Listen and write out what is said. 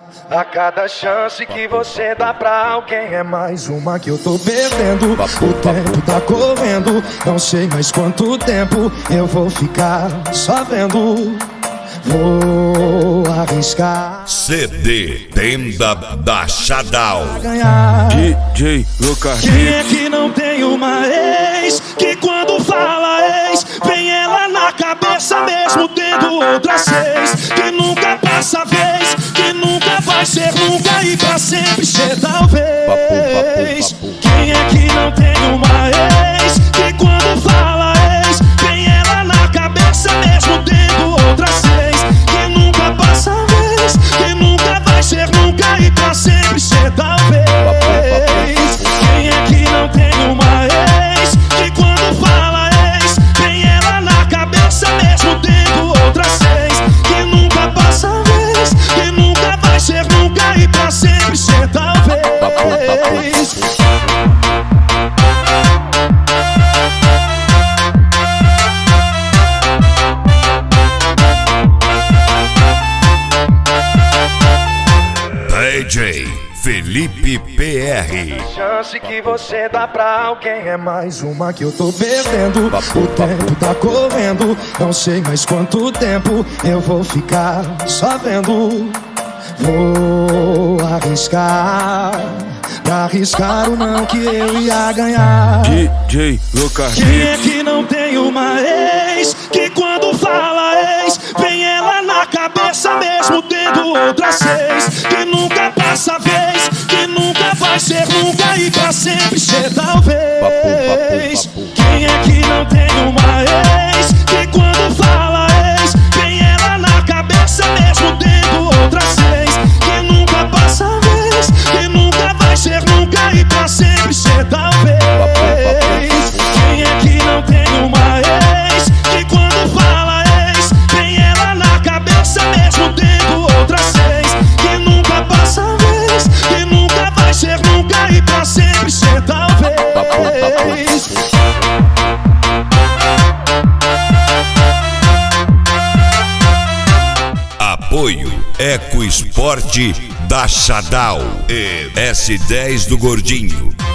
A cada chance que você dá pra alguém é mais uma que eu tô perdendo. O tempo tá correndo, não sei mais quanto tempo eu vou ficar só vendo. Vou arriscar. CD Tenda da Shadal. DJ Lucas. Quem é que não tem uma ex que quando fala ex vem ela na cabeça mesmo tendo outras seis? Que nunca passa vez, que nunca vai ser nunca e pra sempre ser talvez. Quem é que não tem uma ex que quando fala ex vem ela na cabeça mesmo tendo outras seis? Que nunca passa vez, que nunca vai ser nunca e pra sempre ser talvez. Quem é que não tem uma ex que quando fala ex vem ela na cabeça mesmo tendo outras seis? Que nunca passa vez, que nunca vai ser nunca e pra sempre ser talvez. DJ Felipe PR. A chance que você dá pra alguém é mais uma que eu tô perdendo. O tempo tá correndo, não sei mais quanto tempo eu vou ficar só vendo. Vou arriscar, pra arriscar o não que eu ia ganhar. DJ Lucas. Quem é que não tem uma ex que quando fala ex vem ela na cabeça mesmo tendo outras seis? Que nunca passa vez, que nunca vai ser nunca e pra sempre ser talvez. Quem é que não tem uma ex que quando fala ex vem ela na cabeça mesmo tendo outras seis? Que nunca passa vez, que nunca vai ser nunca e pra sempre ser talvez. Quem é que não tem uma ex que quando fala ex vem ela na cabeça mesmo tendo outras seis? Que nunca passa vez, que nunca vai ser nunca e pra sempre ser talvez. Apoio Eco Esporte da Shadal e S10 do Gordinho.